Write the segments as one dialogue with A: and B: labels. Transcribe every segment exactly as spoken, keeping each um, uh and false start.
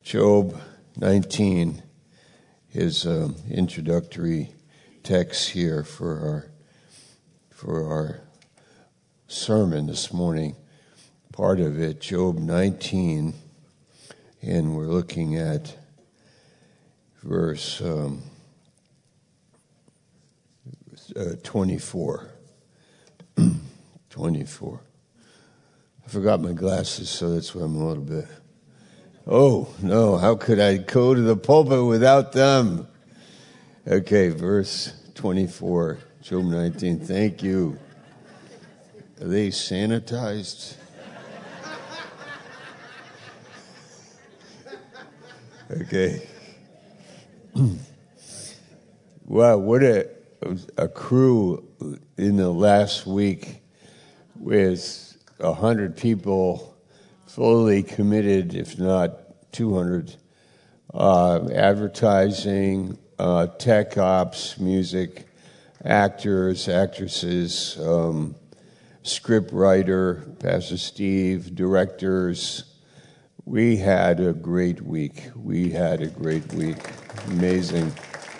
A: Job nineteen is an introductory text here for our for our sermon this morning. Part of it, Job nineteen, and we're looking at verse um, uh, twenty-four. twenty-four. I forgot my glasses, so that's why I'm a little bit... Oh, no, how could I go to the pulpit without them? Okay, verse twenty-four, Job nineteen. Thank you. Are they sanitized? Okay. Wow, what a, a crew in the last week with a hundred people fully committed, if not two hundred, uh, advertising, uh, tech ops, music, actors, actresses, um, script writer, Pastor Steve, directors. We had a great week. We had a great week. Amazing.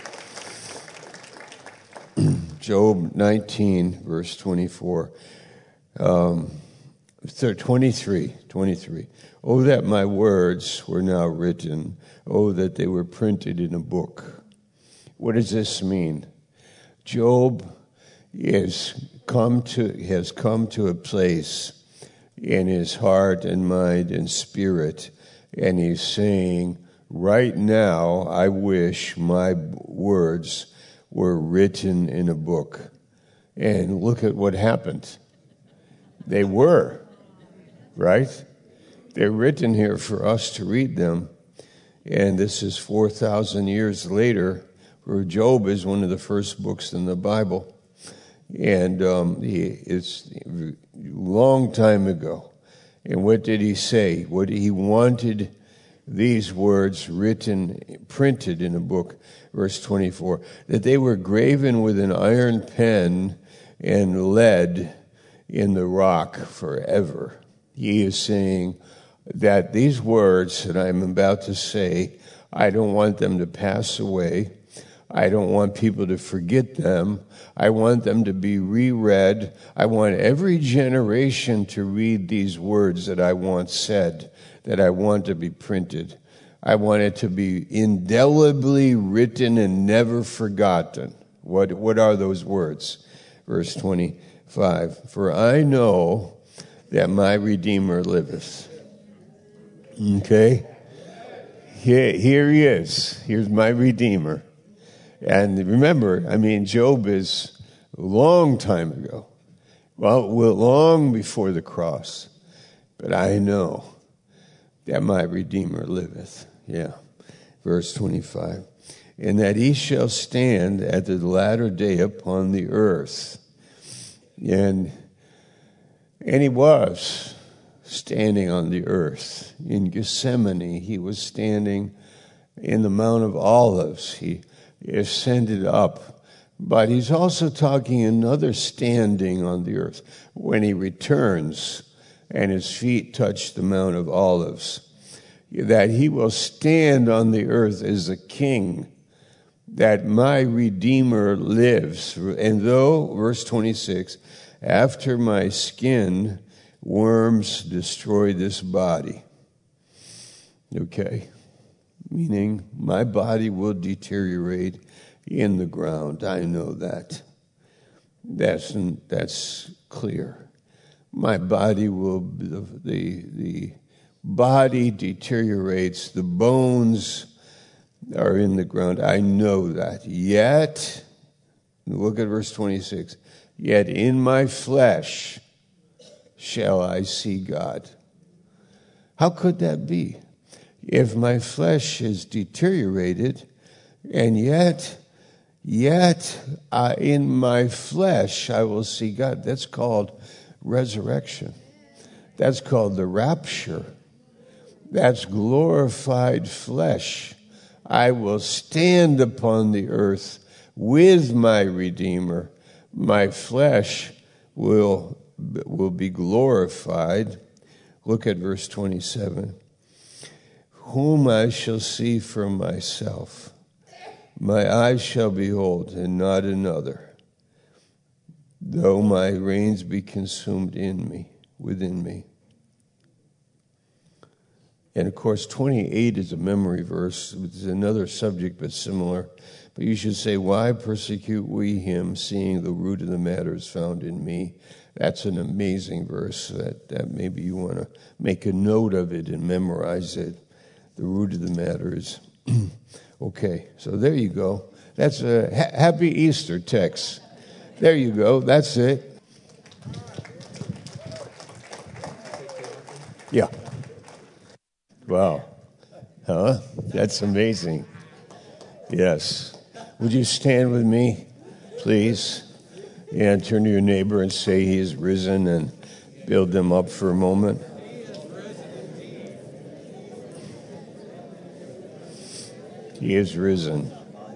A: Job nineteen, verse twenty-four. Um, twenty-three, twenty-three. Oh, that my words were now written. Oh, that they were printed in a book. What does this mean? Job is come to, has come to a place in his heart and mind and spirit, and he's saying, right now, I wish my words were written in a book. And look at what happened. They were, right? They're written here for us to read them. And this is four thousand years later, where Job is one of the first books in the Bible. And um, he, it's a long time ago. And what did he say? What he wanted these words written, printed in a book, verse twenty-four, that they were graven with an iron pen and lead in the rock forever. He is saying that these words that I'm about to say, I don't want them to pass away. I don't want people to forget them. I want them to be reread. I want every generation to read these words that I once said, that I want to be printed. I want it to be indelibly written and never forgotten. What, what are those words? Verse twenty-five. For I know that my Redeemer liveth. Okay? Here, here he is. Here's my Redeemer. And remember, I mean, Job is a long time ago. Well, long before the cross. But I know that my Redeemer liveth. Yeah. Verse twenty-five. And that he shall stand at the latter day upon the earth. And, and he was standing on the earth. In Gethsemane, he was standing in the Mount of Olives. He ascended up. But he's also talking another standing on the earth when he returns and his feet touch the Mount of Olives. That he will stand on the earth as a king, that my Redeemer lives. And though, verse twenty-six, after my skin, worms destroy this body. Okay. Meaning my body will deteriorate in the ground. I know that. That's, that's clear. My body will, the, the, the body deteriorates. The bones are in the ground. I know that. Yet, look at verse twenty-six. Yet in my flesh shall I see God. How could that be? If my flesh is deteriorated, and yet, yet uh, in my flesh I will see God. That's called resurrection. That's called the rapture. That's glorified flesh. I will stand upon the earth with my Redeemer. My flesh will, will be glorified. Look at verse twenty-seven. whom I shall see for myself. My eyes shall behold, and not another, though my reins be consumed in me, within me. And of course, twenty-eight is a memory verse. It's another subject, but similar. But you should say, why persecute we him, seeing the root of the matter is found in me? That's an amazing verse that, that maybe you want to make a note of it and memorize it. The root of the matter is... Okay, so there you go. That's a ha- happy Easter text. There you go. That's it. Yeah. Wow. Huh? That's amazing. Yes. Would you stand with me, please? And turn to your neighbor and say he is risen and build them up for a moment. He is risen.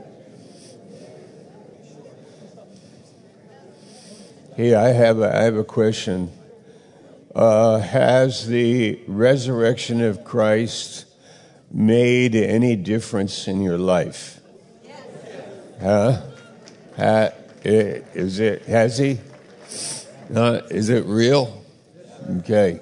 A: Hey, I have a, I have a question. Uh, has the resurrection of Christ made any difference in your life? Huh? Ha, is it, has he? Uh, is it real? Okay.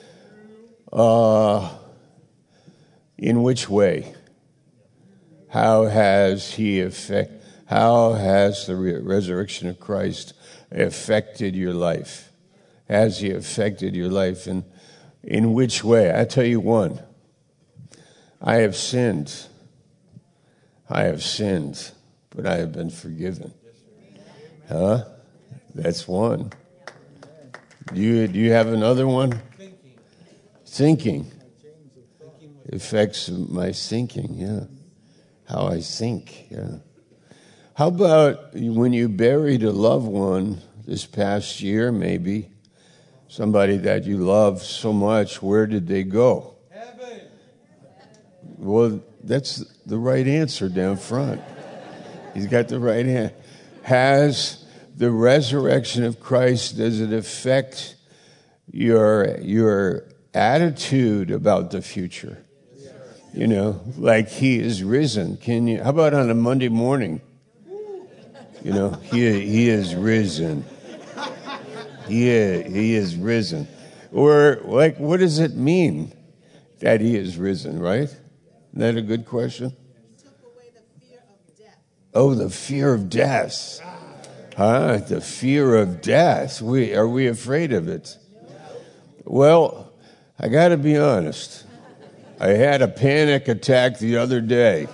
A: Uh, in which way? How has he affect? How has the re- resurrection of Christ affected your life? Has he affected your life? And in which way? I tell you one. I have sinned. I have sinned, but I have been forgiven. Huh? That's one. Do you, do you have another one? Thinking. Thinking. Affects my thinking, yeah. How I think, yeah. How about when you buried a loved one this past year, maybe, somebody that you love so much, where did they go? Heaven. Well, that's the right answer down front. He's got the right answer. Has the resurrection of Christ, does it affect your your attitude about the future? You know, like he is risen. Can you? How about on a Monday morning? You know, he he is risen. He is, he is risen. Or like, what does it mean that he is risen? Right? Isn't that a good question?
B: Took away the fear of death.
A: Oh, the fear of death. Huh? The fear of death. We are we afraid of it? Well, I got to be honest. I had a panic attack the other day.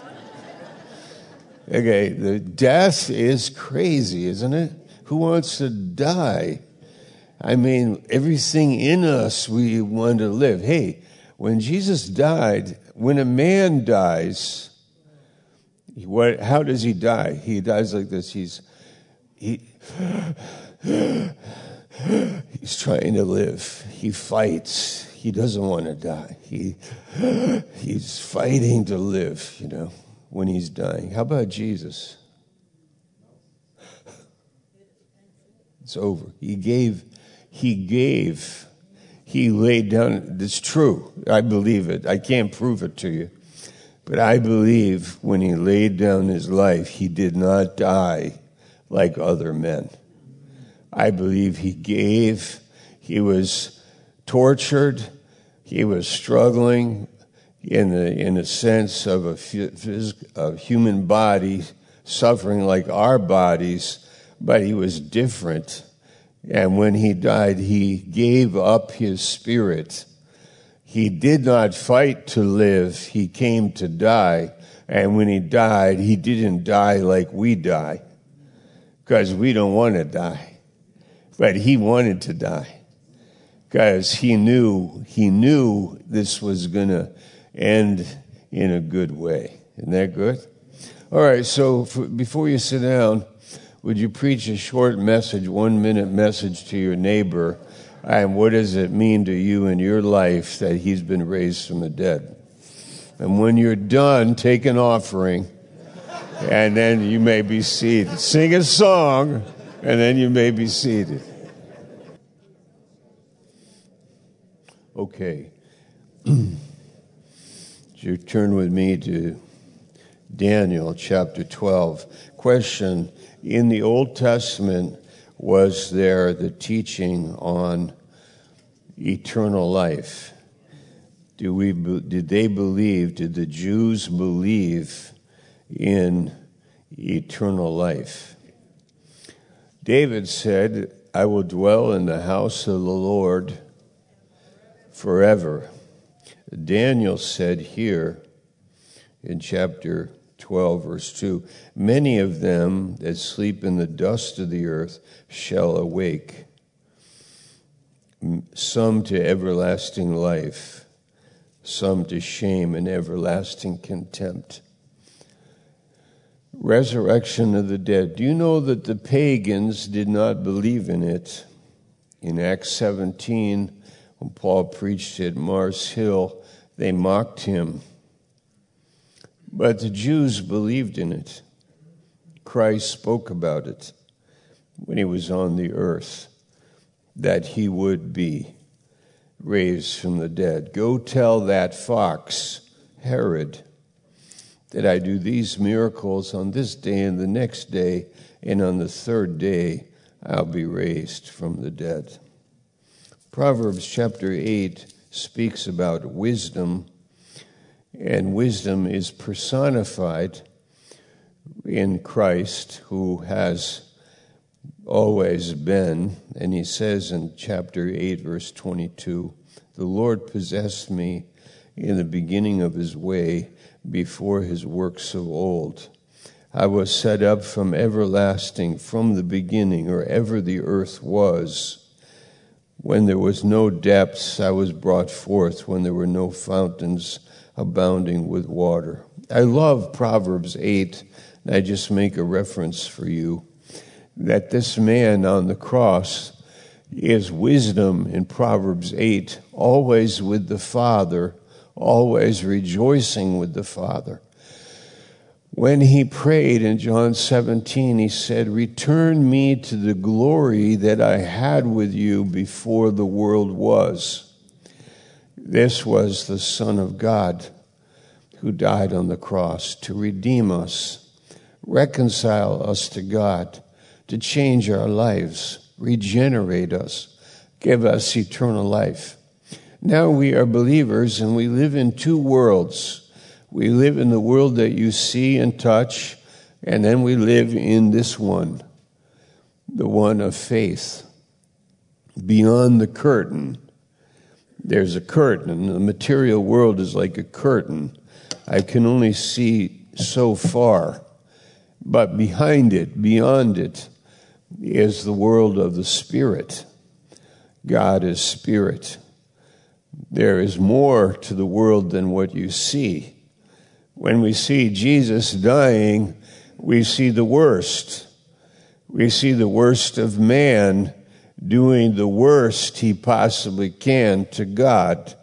A: Okay, the death is crazy, isn't it? Who wants to die? I mean, everything in us we want to live. Hey, when Jesus died, when a man dies, what? How does he die? He dies like this. He's he he's trying to live. He fights. He doesn't want to die. He he's fighting to live, you know, when he's dying. How about Jesus? It's over. He gave, he gave, he laid down. It's true. I believe it. I can't prove it to you. But I believe when he laid down his life, he did not die like other men. I believe he gave, he was tortured. He was struggling in the in a sense of a, phys- a human body suffering like our bodies, but he was different. And when he died, he gave up his spirit. He did not fight to live. He came to die. And when he died, he didn't die like we die, because we don't want to die. But he wanted to die. Because he knew, he knew this was going to end in a good way. Isn't that good? All right, so for, before you sit down, would you preach a short message, one-minute message to your neighbor, and what does it mean to you in your life that he's been raised from the dead? And when you're done, take an offering, and then you may be seated. Sing a song, and then you may be seated. Okay. you turn with me to Daniel chapter twelve. Question: in the Old Testament, was there the teaching on eternal life? Do we, did they believe, did the Jews believe in eternal life? David said, I will dwell in the house of the Lord forever. Daniel said here in chapter twelve, verse two, many of them that sleep in the dust of the earth shall awake, some to everlasting life, some to shame and everlasting contempt. Resurrection of the dead. Do you know that the pagans did not believe in it? In Acts seventeen, when Paul preached at Mars Hill, they mocked him. But the Jews believed in it. Christ spoke about it when he was on the earth, that he would be raised from the dead. Go tell that fox, Herod, that I do these miracles on this day and the next day, and on the third day I'll be raised from the dead. Proverbs chapter eight speaks about wisdom, and wisdom is personified in Christ, who has always been. And he says in chapter eight, verse twenty-two, the Lord possessed me in the beginning of his way, before his works of old. I was set up from everlasting, from the beginning, or ever the earth was. When there was no depths, I was brought forth, when there were no fountains abounding with water. I love Proverbs eight, and I just make a reference for you, that this man on the cross is wisdom in Proverbs eight, always with the Father, always rejoicing with the Father. When he prayed in John seventeen, he said, return me to the glory that I had with you before the world was. This was the Son of God who died on the cross to redeem us, reconcile us to God, to change our lives, regenerate us, give us eternal life. Now we are believers, and we live in two worlds. We live in the world that you see and touch, and then we live in this one, the one of faith. Beyond the curtain, there's a curtain. The material world is like a curtain. I can only see so far, but behind it, beyond it, is the world of the Spirit. God is Spirit. There is more to the world than what you see. When we see Jesus dying, we see the worst. We see the worst of man doing the worst he possibly can to God.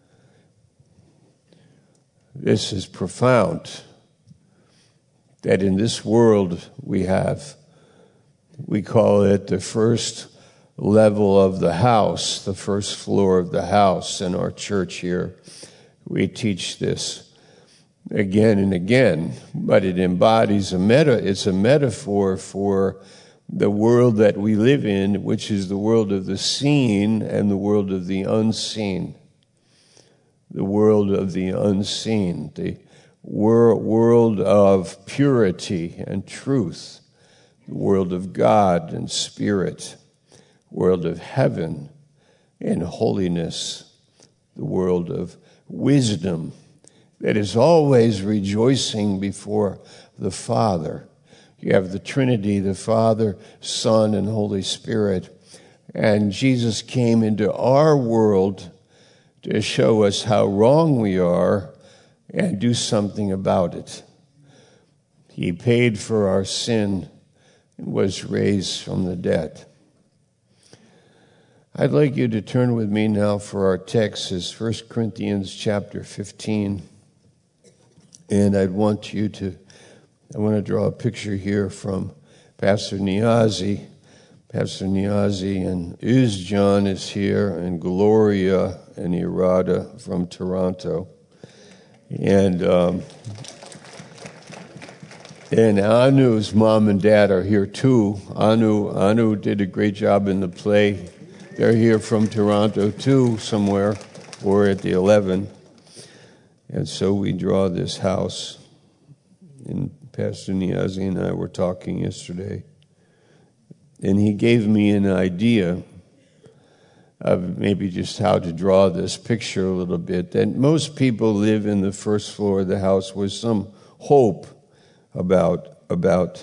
A: This is profound, that in this world we have, we call it the first level of the house, the first floor of the house in our church here. We teach this again and again, but it embodies a meta, it's a metaphor for the world that we live in, which is the world of the seen and the world of the unseen. The world of the unseen, the wor- world of purity and truth, the world of God and Spirit, world of heaven and holiness, the world of wisdom that is always rejoicing before the Father. You have the Trinity, the Father, Son, and Holy Spirit. And Jesus came into our world to show us how wrong we are and do something about it. He paid for our sin and was raised from the dead. I'd like you to turn with me now for our text is First Corinthians chapter fifteen. And I'd want you to, I want to draw a picture here from Pastor Niazi. Pastor Niazi and Uzjan is here, and Gloria and Irada from Toronto. And um, and Anu's mom and dad are here too. Anu Anu did a great job in the play. They're here from Toronto too, somewhere, or at the eleven. And so we draw this house. And Pastor Niazi and I were talking yesterday. And he gave me an idea of maybe just how to draw this picture a little bit. That most people live in the first floor of the house with some hope about about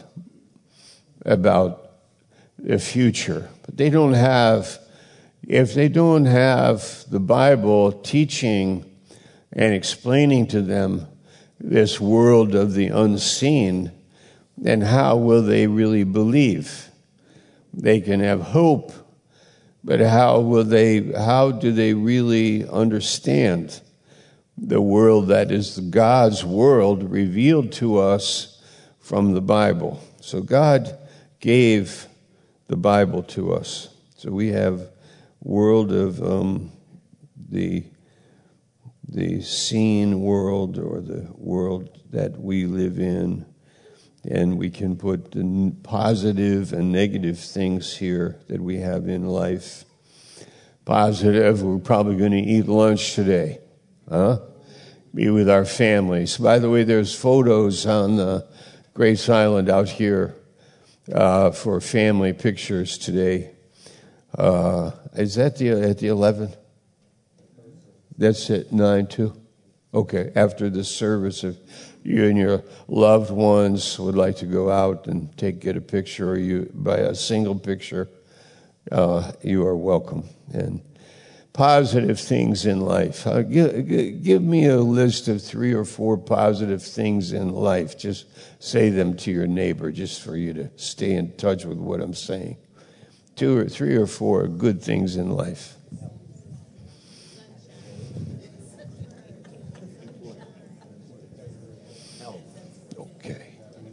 A: about the future, but they don't have. If they don't have the Bible teaching and explaining to them this world of the unseen, then how will they really believe? They can have hope, but how will they? How do they really understand the world that is God's world revealed to us from the Bible? So God gave the Bible to us. So we have world of um, the the seen world, or the world that we live in, and we can put the positive and negative things here that we have in life. Positive, we're probably going to eat lunch today, huh? Be with our families. By the way, there's photos on the Grace Island out here uh, for family pictures today. Uh, is that the at the eleven? That's at nine too? Okay, after the service, if you and your loved ones would like to go out and take get a picture, or you buy a single picture, uh, you are welcome. And positive things in life. Uh, give, give me a list of three or four positive things in life. Just say them to your neighbor, just for you to stay in touch with what I'm saying. Two or three or four good things in life. Okay.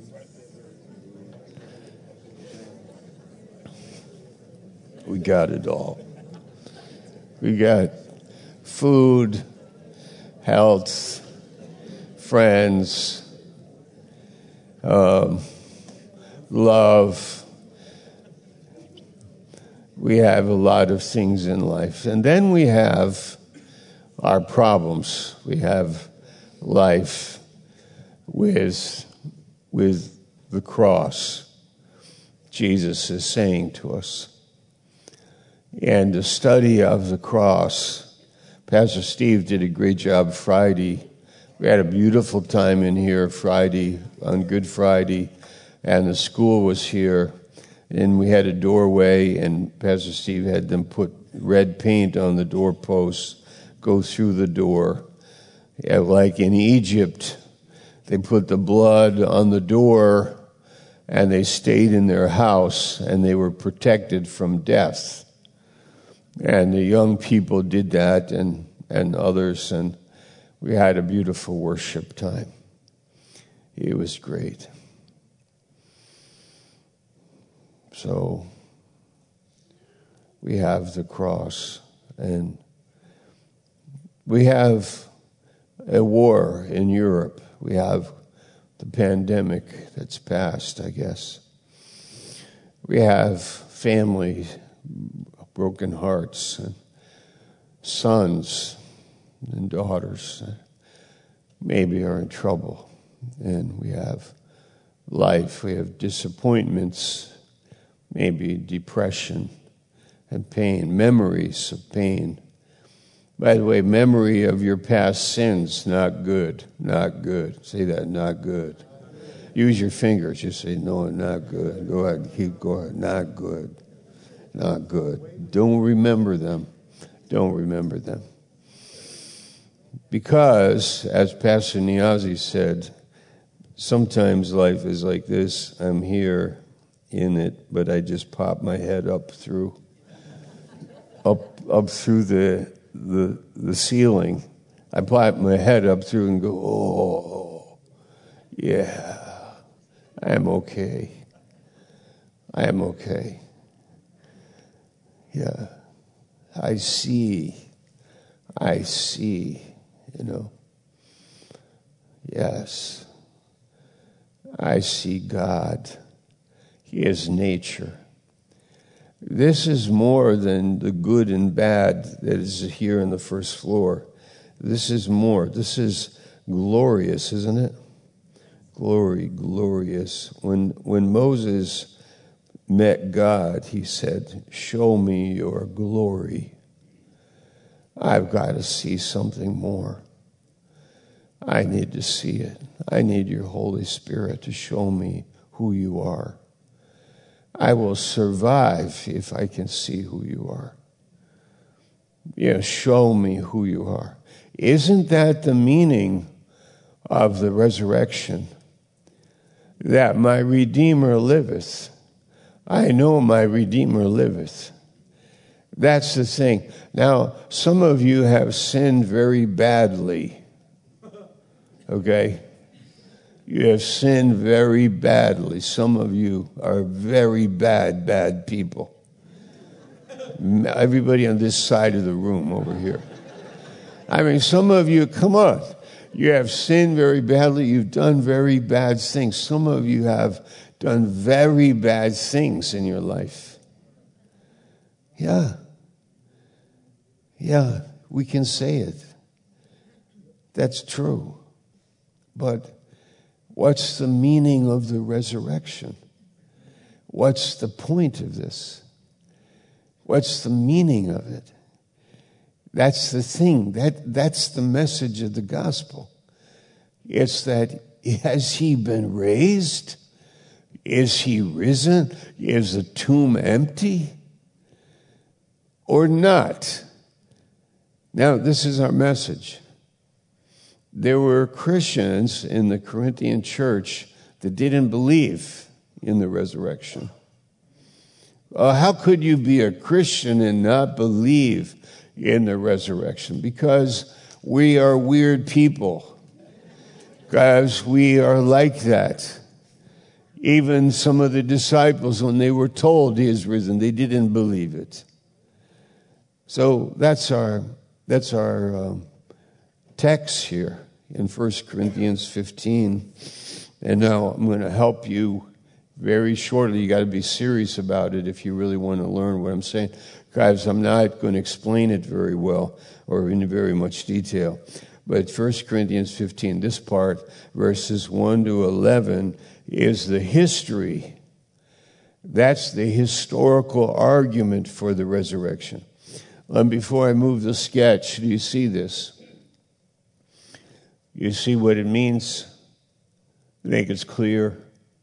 A: We got it all. We got food, health, friends, um, love. We have a lot of things in life. And then we have our problems. We have life with, with the cross. Jesus is saying to us. And the study of the cross, Pastor Steve did a great job Friday. We had a beautiful time in here Friday, on Good Friday, and the school was here. And we had a doorway, and Pastor Steve had them put red paint on the doorposts, go through the door. Yeah, like in Egypt, they put the blood on the door, and they stayed in their house, and they were protected from death. And the young people did that, and, and others, and we had a beautiful worship time. It was great. So we have the cross, and we have a war in Europe. We have the pandemic that's passed, I guess. We have families, broken hearts, and sons and daughters that maybe are in trouble. And we have life, we have disappointments, maybe depression and pain, memories of pain. By the way, memory of your past sins, not good, not good. Say that, not good. Use your fingers. Just say, no, not good. Go ahead, keep going, not good. Not good. Don't remember them. Don't remember them. Because, as Pastor Niazi said, sometimes life is like this. I'm here in it, but I just pop my head up through, up up through the the the ceiling. I pop my head up through and go, oh, yeah, I am okay. I am okay. Yeah, I see, I see, you know. Yes. I see God. He is nature. This is more than the good and bad that is here on the first floor. This is more. This is glorious, isn't it? Glory, glorious. When when Moses met God, he said, "Show me your glory. I've got to see something more. I need to see it. I need your Holy Spirit to show me who you are. I will survive if I can see who you are. Yeah, show me who you are." Isn't that the meaning of the resurrection? That my Redeemer liveth. I know my Redeemer liveth. That's the thing. Now, some of you have sinned very badly. Okay? You have sinned very badly. Some of you are very bad, bad people. Everybody on this side of the room over here. I mean, some of you, come on. You have sinned very badly. You've done very bad things. Some of you have done very bad things in your life. Yeah. Yeah, we can say it. That's true. But what's the meaning of the resurrection? What's the point of this? What's the meaning of it? That's the thing. That, that's the message of the gospel. It's that, has he been raised? Is he risen? Is the tomb empty? Or not? Now, this is our message. There were Christians in the Corinthian church that didn't believe in the resurrection. Uh, how could you be a Christian and not believe in the resurrection? Because we are weird people. Guys, we are like that. Even some of the disciples, when they were told he is risen, they didn't believe it. So that's our that's our um, text here in First Corinthians fifteen. And now I'm going to help you very shortly. You got to be serious about it if you really want to learn what I'm saying. Guys, I'm not going to explain it very well or in very much detail. But First Corinthians fifteen, this part, verses one to eleven, is the history. That's the historical argument for the resurrection. And before I move the sketch, do you see this? You see what it means? Make it clear.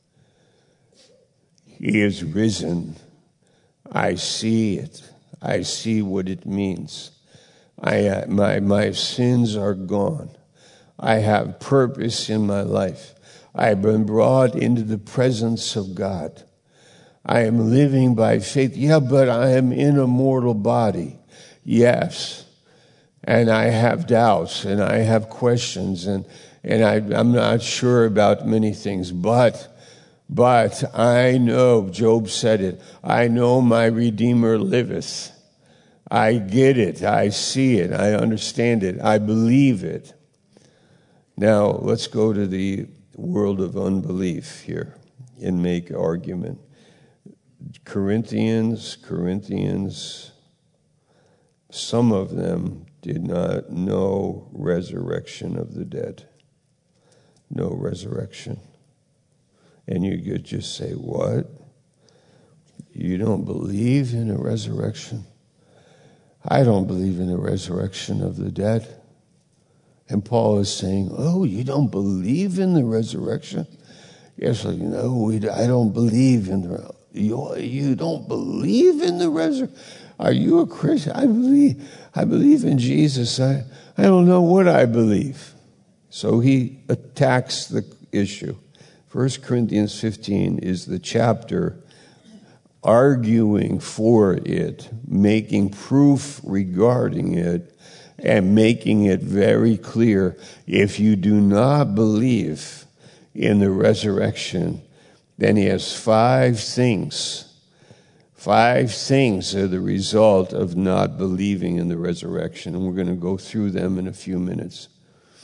A: He is risen. I see it. I see what it means. I uh, my my sins are gone. I have purpose in my life. I have been brought into the presence of God. I am living by faith. Yeah, but I am in a mortal body. Yes. And I have doubts and I have questions and, and I, I'm not sure about many things. But, but I know, Job said it, I know my Redeemer liveth. I get it. I see it. I understand it. I believe it. Now, let's go to the world of unbelief here and make argument. Corinthians, Corinthians, some of them did not know resurrection of the dead. No resurrection. And you could just say, what? You don't believe in a resurrection? I don't believe in the resurrection of the dead. And Paul is saying, oh, you don't believe in the resurrection? Yes, like, no, we, I don't believe in the, you, you don't believe in the resurrection? Are you a Christian? I believe, I believe in Jesus. I, I don't know what I believe. So he attacks the issue. First Corinthians fifteen is the chapter arguing for it, making proof regarding it, and making it very clear. If you do not believe in the resurrection, then he has five things. Five things are the result of not believing in the resurrection, and we're going to go through them in a few minutes.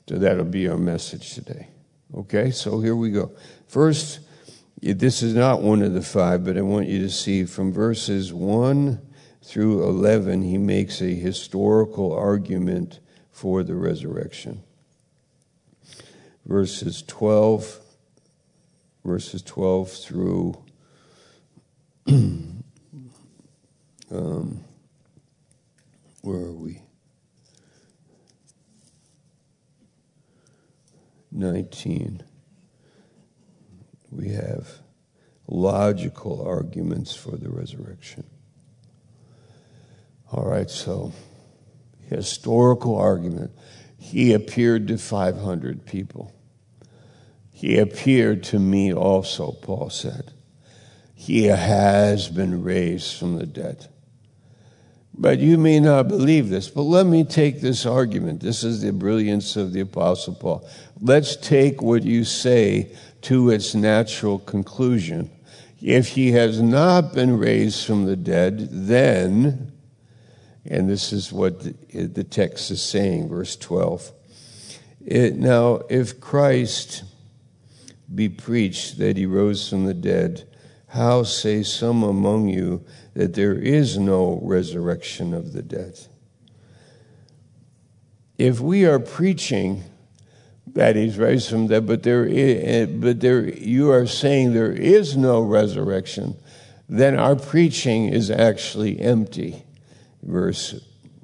A: So that'll be our message today. Okay, so here we go. First, this is not one of the five, but I want you to see from verses one through eleven, he makes a historical argument for the resurrection. Verses twelve, verses twelve through um, where are we? nineteen. We have logical arguments for the resurrection. All right, so historical argument. He appeared to five hundred people. He appeared to me also, Paul said. He has been raised from the dead. But you may not believe this, but let me take this argument. This is the brilliance of the Apostle Paul. Let's take what you say to its natural conclusion. If he has not been raised from the dead, then, and this is what the, the text is saying, verse twelve. It, now, if Christ be preached that he rose from the dead, how say some among you that there is no resurrection of the dead? If we are preaching that he's raised from the dead, but there is, but there you are saying there is no resurrection, then our preaching is actually empty. Verse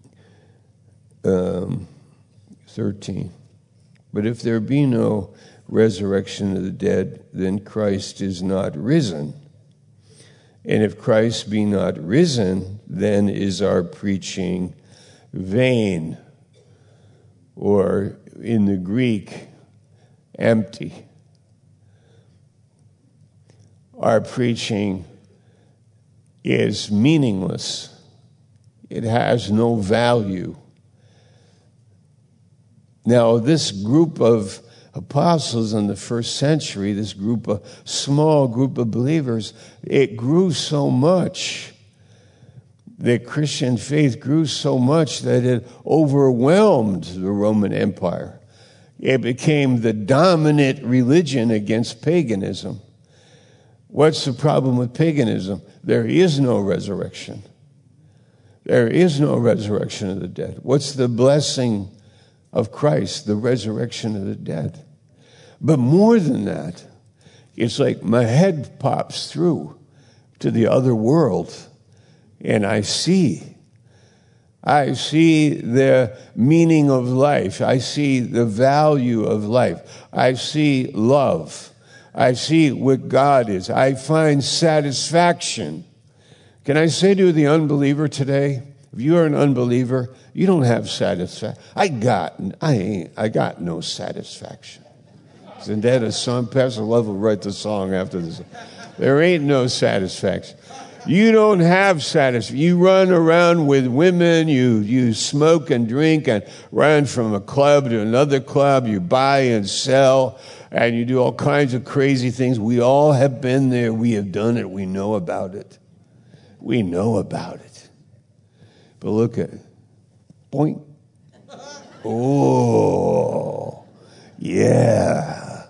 A: um, thirteen. But if there be no resurrection of the dead, then Christ is not risen. And if Christ be not risen, then is our preaching vain, or in the Greek, empty. Our preaching is meaningless. It has no value. Now, this group of apostles in the first century, this group of small group of believers, it grew so much. The Christian faith grew so much that it overwhelmed the Roman Empire. It became the dominant religion against paganism. What's the problem with paganism? There is no resurrection. There is no resurrection of the dead. What's the blessing of Christ? The resurrection of the dead. But more than that, it's like my head pops through to the other world, and I see. I see the meaning of life. I see the value of life. I see love. I see what God is. I find satisfaction. Can I say to the unbeliever today, if you are an unbeliever, you don't have satisfaction. I got, I ain't, I got no satisfaction. Isn't that a song? Pastor Love will write the song after this. There ain't no satisfaction. You don't have satisfaction. You run around with women, you, you smoke and drink and run from a club to another club, you buy and sell, and you do all kinds of crazy things. We all have been there. We have done it. We know about it. We know about it. But look at it. Boink. Oh, yeah.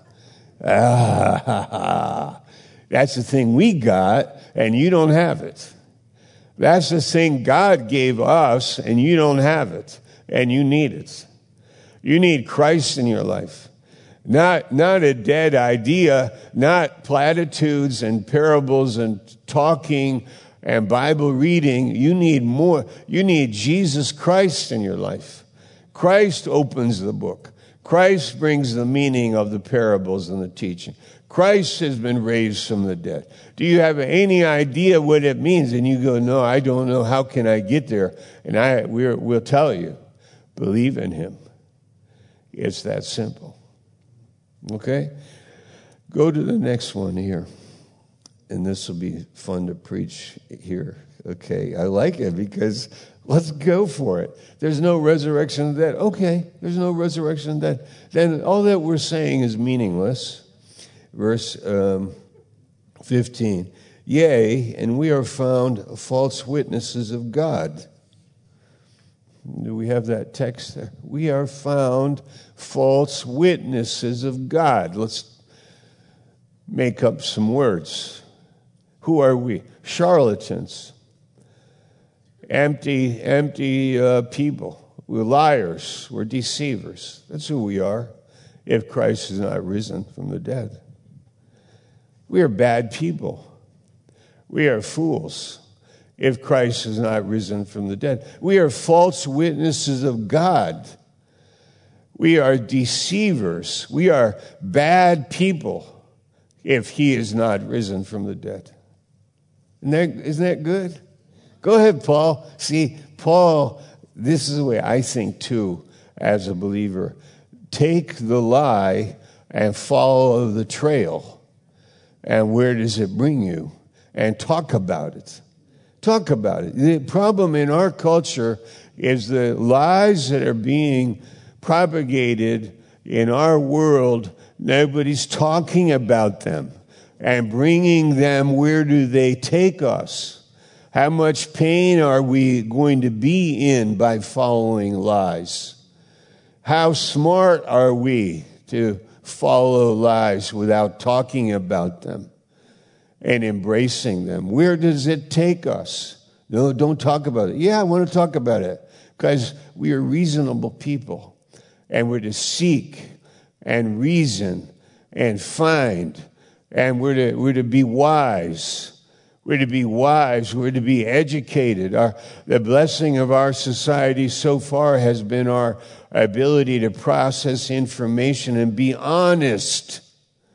A: Ah, that's the thing we got, and you don't have it. That's the thing God gave us, and you don't have it, and you need it. You need Christ in your life. Not, not a dead idea, not platitudes and parables and talking and Bible reading. You need more. You need Jesus Christ in your life. Christ opens the book. Christ brings the meaning of the parables and the teaching. Christ has been raised from the dead. Do you have any idea what it means? And you go, no, I don't know. How can I get there? And I, we're, we'll tell you. Believe in him. It's that simple. Okay? Go to the next one here. And this will be fun to preach here. Okay, I like it because let's go for it. There's no resurrection of that. Okay, there's no resurrection of that. Then all that we're saying is meaningless. Verse um, fifteen. Yea, and we are found false witnesses of God. Do we have that text there? We are found false witnesses of God. Let's make up some words. Who are we? Charlatans. Empty, empty uh, people. We're liars. We're deceivers. That's who we are if Christ is not risen from the dead. We are bad people. We are fools if Christ is not risen from the dead. We are false witnesses of God. We are deceivers. We are bad people if he is not risen from the dead. Isn't that, isn't that good? Go ahead, Paul. See, Paul, this is the way I think too as a believer. Take the lie and follow the trail. And where does it bring you? And talk about it. Talk about it. The problem in our culture is the lies that are being propagated in our world. Nobody's talking about them and bringing them. Where do they take us? How much pain are we going to be in by following lies? How smart are we to follow lies without talking about them and embracing them? Where does it take us? No, don't talk about it. Yeah, I want to talk about it because we are reasonable people and we're to seek and reason and find and we're to, we're to be wise. We're to be wise. We're to be educated. Our, the blessing of our society so far has been our ability to process information and be honest.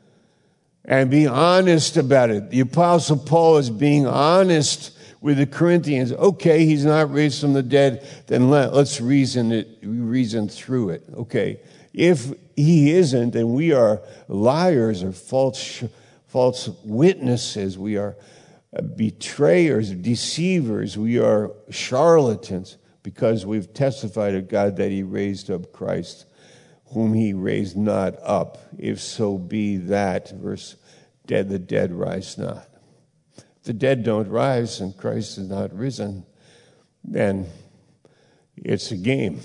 A: And be honest about it. The Apostle Paul is being honest with the Corinthians. Okay, he's not raised from the dead, then let, let's reason it, reason through it. Okay, if he isn't, then we are liars or false, false witnesses. We are betrayers, deceivers. We are charlatans because we've testified of God that he raised up Christ, whom he raised not up, if so be that, verse, dead, the dead rise not. If the dead don't rise and Christ is not risen, then it's a game.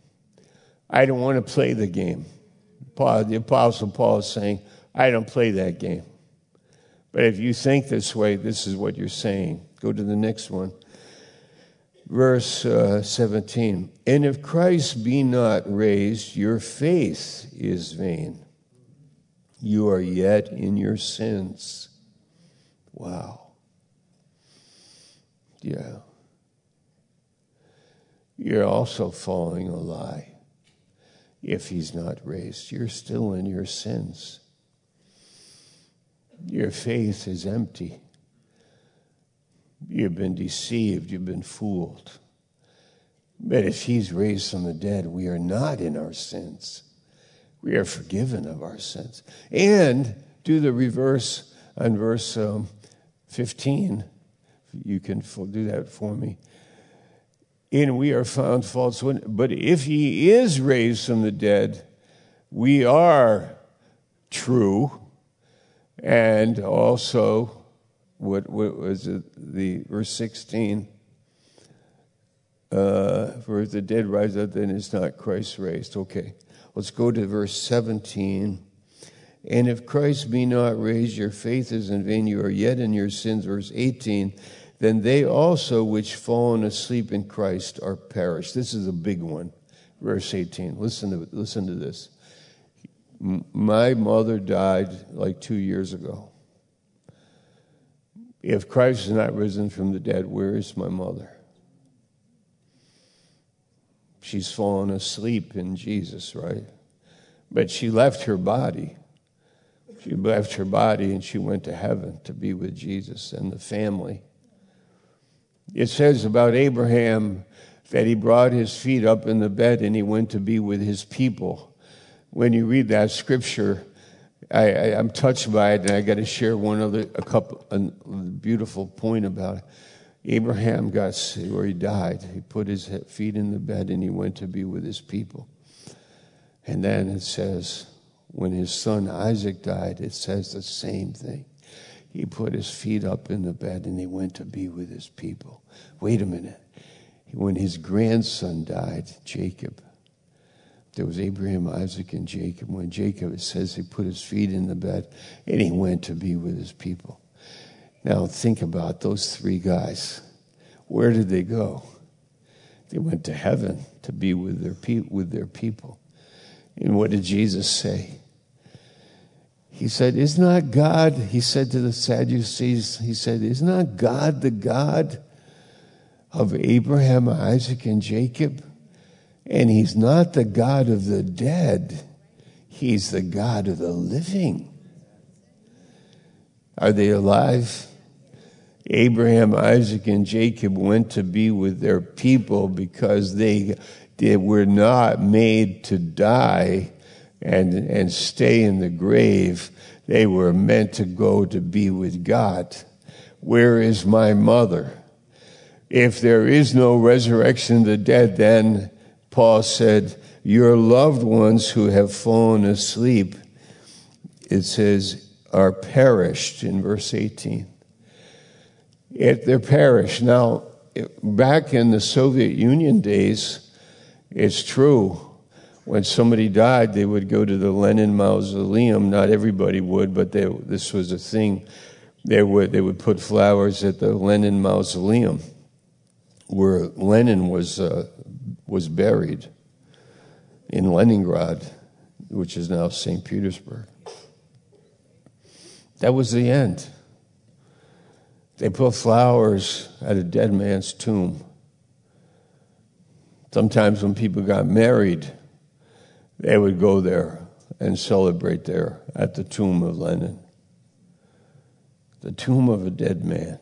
A: I don't want to play the game. Paul, the Apostle Paul is saying, I don't play that game. But if you think this way, this is what you're saying. Go to the next one. Verse uh, seventeen. And if Christ be not raised, your faith is vain. You are yet in your sins. Wow. Yeah. You're also following a lie. If he's not raised, you're still in your sins. Your faith is empty. You've been deceived. You've been fooled. But if he's raised from the dead, we are not in our sins. We are forgiven of our sins. And do the reverse on verse um, fifteen. You can do that for me. And we are found false witness. But if he is raised from the dead, we are true. And also, what, what was it? The verse sixteen. Uh, for if the dead rise up, then it's not Christ raised. Okay, let's go to verse seventeen. And if Christ be not raised, your faith is in vain. You are yet in your sins. Verse eighteen. Then they also which fallen asleep in Christ are perished. This is a big one. Verse eighteen. Listen to listen to this. My mother died like two years ago. If Christ is not risen from the dead, where is my mother? She's fallen asleep in Jesus, right? But she left her body. She left her body and she went to heaven to be with Jesus and the family. It says about Abraham that he brought his feet up in the bed and he went to be with his people. When you read that scripture, I, I, I'm touched by it, and I got to share one other, a couple, a beautiful point about it. Abraham got where he died. He put his feet in the bed, and he went to be with his people. And then it says, when his son Isaac died, it says the same thing. He put his feet up in the bed, and he went to be with his people. Wait a minute. when his grandson died, Jacob. There was Abraham, Isaac, and Jacob. When Jacob, it says he put his feet in the bed and he went to be with his people. Now think about those three guys. Where did they go? They went to heaven to be with their pe- with their people. And what did Jesus say? He said, "Is not God," he said to the Sadducees, he said, "Is not God the God of Abraham, Isaac, and Jacob? And he's not the God of the dead. He's the God of the living." Are they alive? Abraham, Isaac, and Jacob went to be with their people because they, they were not made to die and, and stay in the grave. They were meant to go to be with God. Where is my mother? If there is no resurrection of the dead, then Paul said, your loved ones who have fallen asleep, it says, are perished in verse eighteen. It, they're perished. Now, back in the Soviet Union days, it's true. When somebody died, they would go to the Lenin Mausoleum. Not everybody would, but they, this was a thing. They would, they would put flowers at the Lenin Mausoleum, where Lenin was uh, was buried in Leningrad, which is now Saint Petersburg. That was the end. They put flowers at a dead man's tomb. Sometimes when people got married, they would go there and celebrate there at the tomb of Lenin. The tomb of a dead man.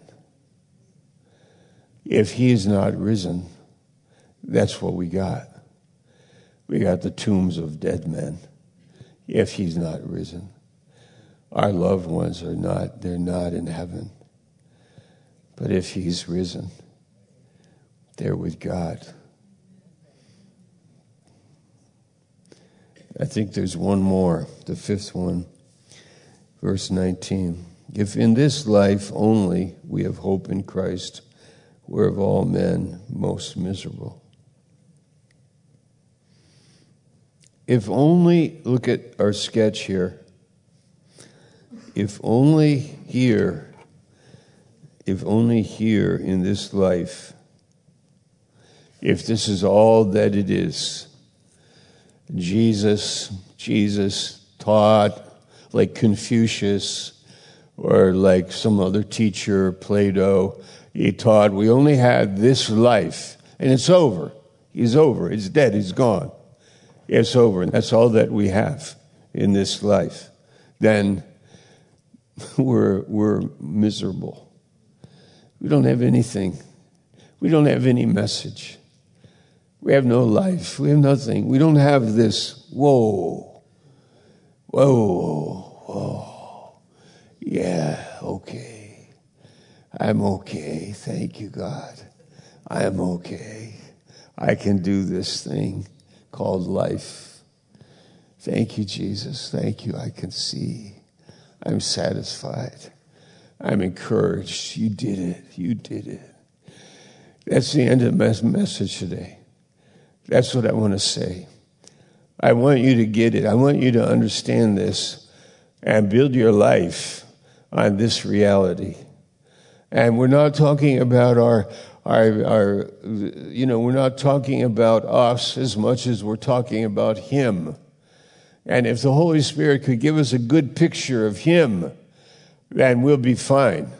A: If he is not risen, that's what we got. We got the tombs of dead men. If he's not risen. Our loved ones are not, they're not in heaven. But if he's risen, they're with God. I think there's one more, the fifth one, verse nineteen. If in this life only we have hope in Christ, we're of all men most miserable. If only, look at our sketch here. If only here, if only here in this life, if this is all that it is, Jesus, Jesus taught like Confucius or like some other teacher, Plato, he taught we only had this life and it's over. He's over. It's dead. He's gone. It's over. And that's all that we have in this life. Then we're, we're miserable. We don't have anything. We don't have any message. We have no life. We have nothing. We don't have this, whoa, whoa, whoa. Yeah, okay. I'm okay. Thank you, God. I am okay. I can do this thing called life. Thank you, Jesus. Thank you. I can see. I'm satisfied. I'm encouraged. You did it. You did it. That's the end of the message today. That's what I want to say. I want you to get it. I want you to understand this and build your life on this reality. And we're not talking about our, our, our, you know, we're not talking about us as much as we're talking about Him. And if the Holy Spirit could give us a good picture of Him, then we'll be fine.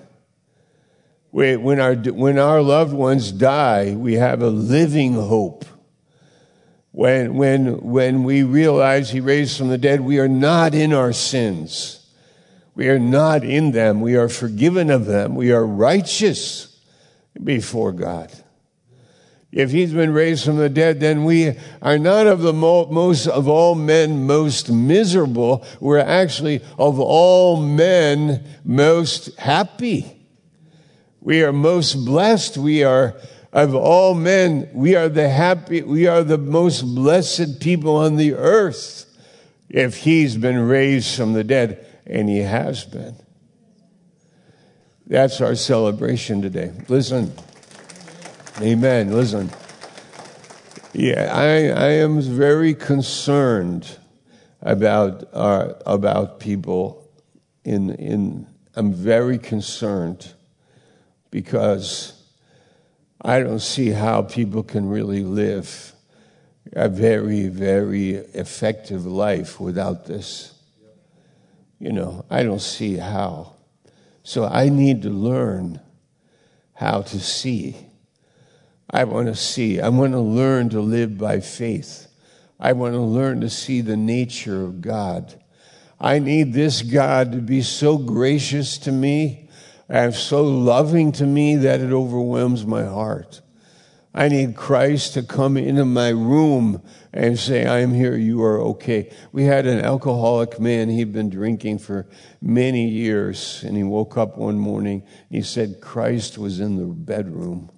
A: We, when our when our loved ones die, we have a living hope. When when when we realize He raised from the dead, we are not in our sins. We are not in them. We are forgiven of them. We are righteous before God. If He's been raised from the dead, then we are not of the mo- most of all men most miserable. We're actually of all men most happy. We are most blessed. We are of all men. We are the happy. We are the most blessed people on the earth. If He's been raised from the dead, and He has been. That's our celebration today. Listen. Amen. Listen. Yeah, I, I am very concerned about uh, about people. In in I'm very concerned because I don't see how people can really live a very, very effective life without this. You know, I don't see how. So I need to learn how to see. I want to see. I want to learn to live by faith. I want to learn to see the nature of God. I need this God to be so gracious to me and so loving to me that it overwhelms my heart. I need Christ to come into my room and say, I am here, you are okay. We had an alcoholic man, he'd been drinking for many years, and he woke up one morning, and he said Christ was in the bedroom.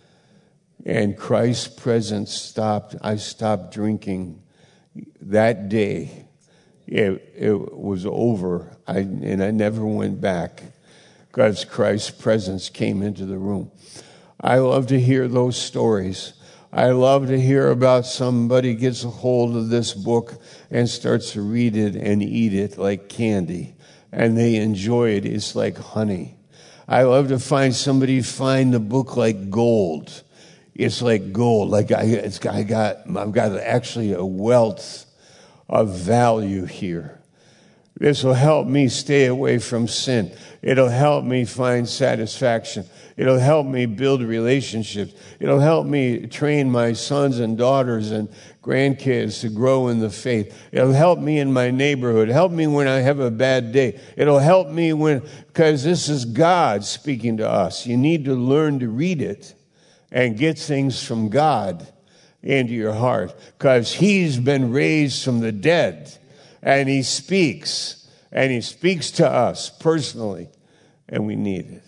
A: And Christ's presence stopped, I stopped drinking that day. It, it was over, I, and I never went back because Christ's presence came into the room. I love to hear those stories. I love to hear about somebody gets a hold of this book and starts to read it and eat it like candy, and they enjoy it. It's like honey. I love to find somebody find the book like gold. It's like gold. Like I, it's, I got, I've got actually a wealth of value here. This will help me stay away from sin. It'll help me find satisfaction. It'll help me build relationships. It'll help me train my sons and daughters and grandkids to grow in the faith. It'll help me in my neighborhood. Help me when I have a bad day. It'll help me when, because this is God speaking to us. You need to learn to read it and get things from God into your heart, because he's been raised from the dead, and he speaks, and he speaks to us personally, and we need it.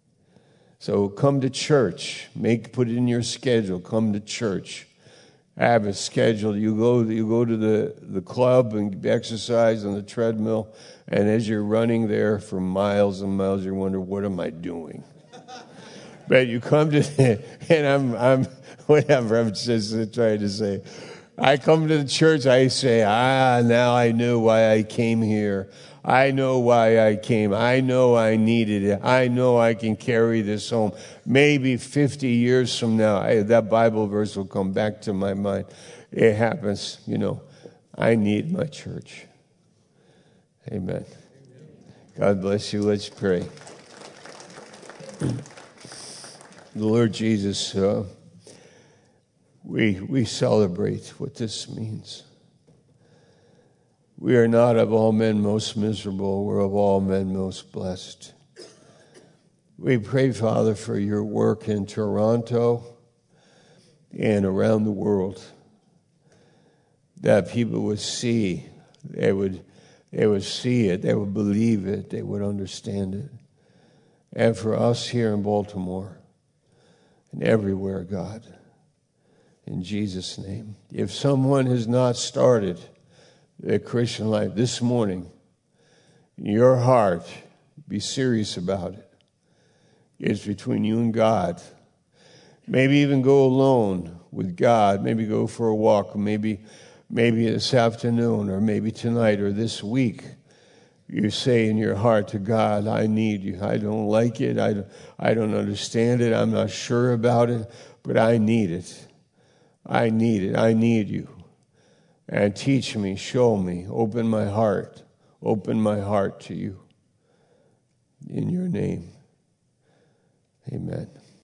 A: So come to church. Make put it in your schedule. Come to church. Have a schedule. You go you go to the, the club and exercise on the treadmill, and as you're running there for miles and miles, you wonder, what am I doing? But you come to, and I'm, I'm, whatever, I'm just trying to say. I come to the church, I say, ah, now I know why I came here. I know why I came. I know I needed it. I know I can carry this home. Maybe fifty years from now, I, that Bible verse will come back to my mind. It happens, you know. I need my church. Amen. God bless you. Let's pray. The Lord Jesus, uh, we we celebrate what this means. We are not of all men most miserable. We're of all men most blessed. We pray, Father, for your work in Toronto and around the world, that people would see, they would, they would see it, they would believe it, they would understand it. And for us here in Baltimore and everywhere, God, in Jesus' name. If someone has not started the Christian life this morning, in your heart, be serious about it. It's between you and God. Maybe even go alone with God. Maybe go for a walk. Maybe, maybe this afternoon, or maybe tonight, or this week. You say in your heart to God, I need you. I don't like it. I don't, I don't understand it. I'm not sure about it, but I need it. I need it. I need you. And teach me, show me, open my heart, open my heart to you. In your name, amen.